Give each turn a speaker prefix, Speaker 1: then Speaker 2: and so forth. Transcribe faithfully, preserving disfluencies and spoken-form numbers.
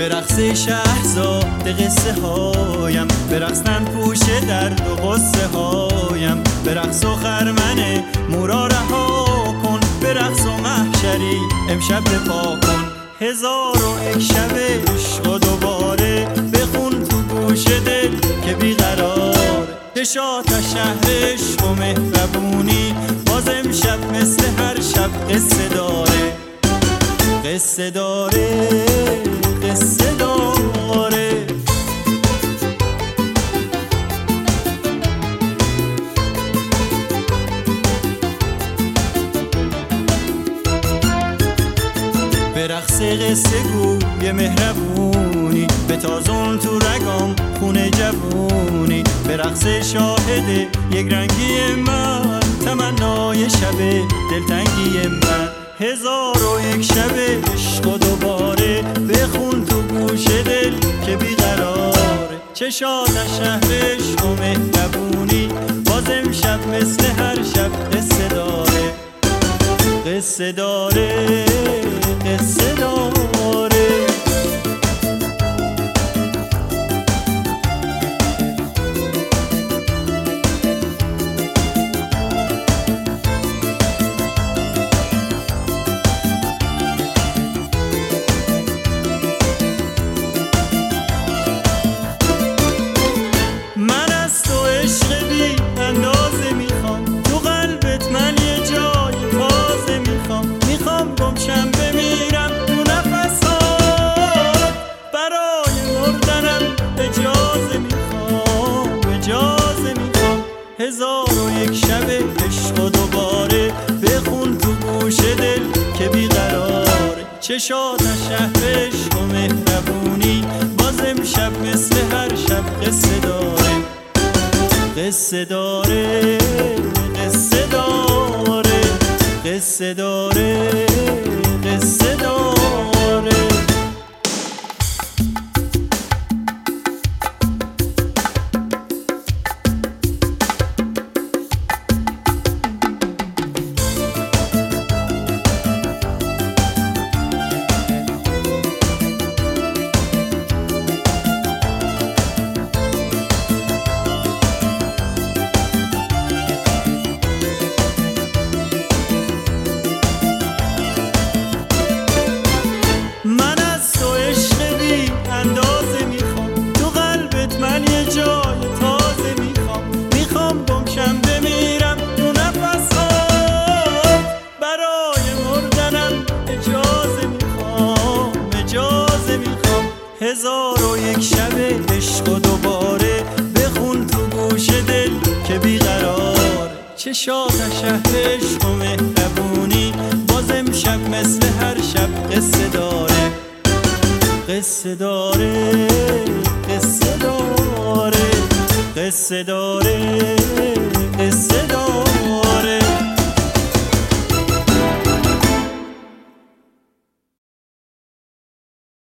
Speaker 1: به رقص شهرزاد قصه هایم، به رقص تن پوش درد و غصه هایم، به رقص و خرمن مورا رها کن، به رقص و محشری امشب رفا کن. هزار و یک شب عشق و دوباره بخون تو گوش دل که بیقرار، چشات از شهر عشق و مهربونی باز امشب مثل هر شب قصه داره، قصه داره، قصه داره. به رقص قصه گوی مهربونی به تازون تو رگام خونه جوونی، به رقص شاهد یک رنگی من تمنای شب دلتنگی من. هزار و یک شب عشق و دوباره بخون تو گوش دل که بیقراره، چشات از شهر عشق و مهربونی باز امشب مثل هر شب قصه داره، قصه داره، قصه داره. من از تو عشق بی اندازه میخوام، تو قلبت من یه جای تازه میخوام، میخوام گمشم بمیرم تو نفسات، برای مردنم اجازه میخوام، اجازه میخوام. هزار و یک شب عشق و دوباره بخون تو گوش دل که بیقراره، چشات از شهر عشق و مهربونی باز امشب مثل هر شب قصه داره، قصه داره، قصه داره، قصه داره، قصه داره. من از تو عشق بی اندازه میخوام، تو قلبت من یه جای تازه میخوام، میخوام گمشم بمیرم تو نفسات، برای مردنم اجازه میخوام، اجازه میخوام. هزار و یک شب عشق و دوباره بخون تو گوش دل که بیقرار، چشات از شهر عشق و مهربونی باز امشب مثل هر شب قصه داره، قصه داره، قصه داره، قصه داره، قصه